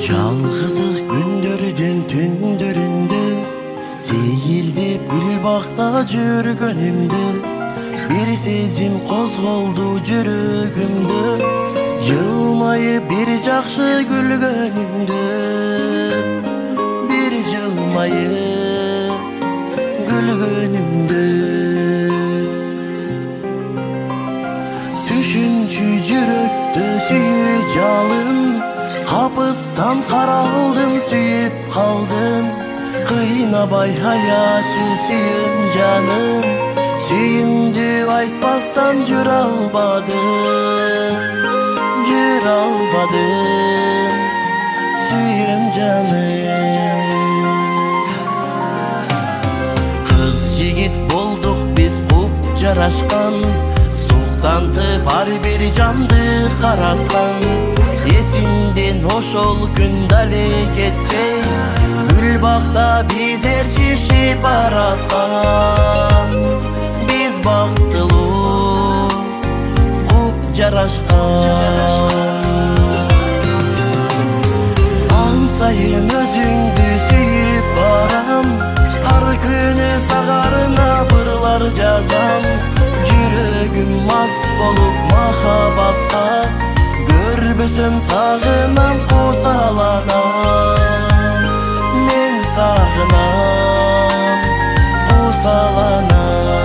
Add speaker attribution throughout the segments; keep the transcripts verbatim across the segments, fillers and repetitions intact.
Speaker 1: Жалғыздық күндердің түндерінде сейілдеп гүл бақта жүргенімді, бір сезім қозғалды жүрегімді, жылмайып бір жақсы күлгенімді, бір жылмайып күлгенімді. Түшінші жүректі сүйе жалын, қапыстан қаралдым, сүйіп қалдым. Қиынабай аячы сүйем жаным, сүйімді айтпастан жүр албадым, жүр албадым, сүйем жаным. Қыз жігіт болдық біз құп жарашқан, суқтантып ар бір жанды қаратқан. Есімден ошол күн дәле кетпей, гүл бақта безер шешіп баратқан. Біз бақтылы құп жарашқан. Аң сайын өзіңді сүйіп барам, ар күні сағарына бырлар жазам. Жүрегім мас болып махаббатқа, көрбөсөм сағынам қосаланам. Мен сағынам қосаланам.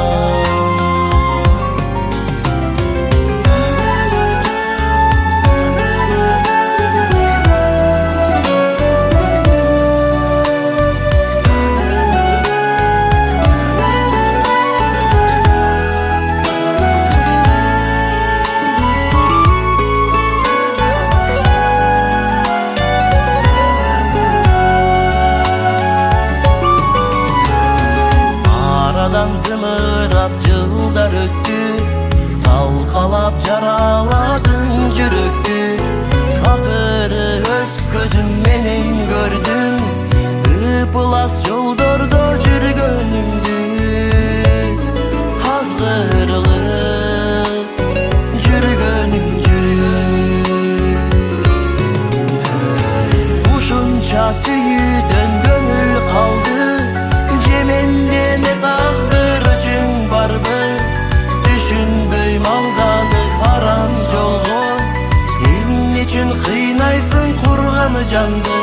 Speaker 1: Зымырап жылдар өтті, талқалап жараладың жүректі. Ақыры өз көзімменен көрдім, ып-ылас жолдорда жүргенімді. Азғырылып жүргенім жүрген. Ушунча сүйүүдөн көңүл қалды, жеменде не тағдыр жүн барбы. Түшінбөй малданып арам жолға, эмне үчүн кыйнайсың курганы жанды.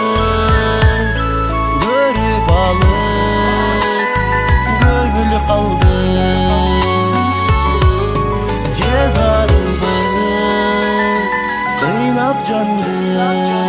Speaker 1: Көрүп алып көңүл қалды, же зарылды кыйнап жанды.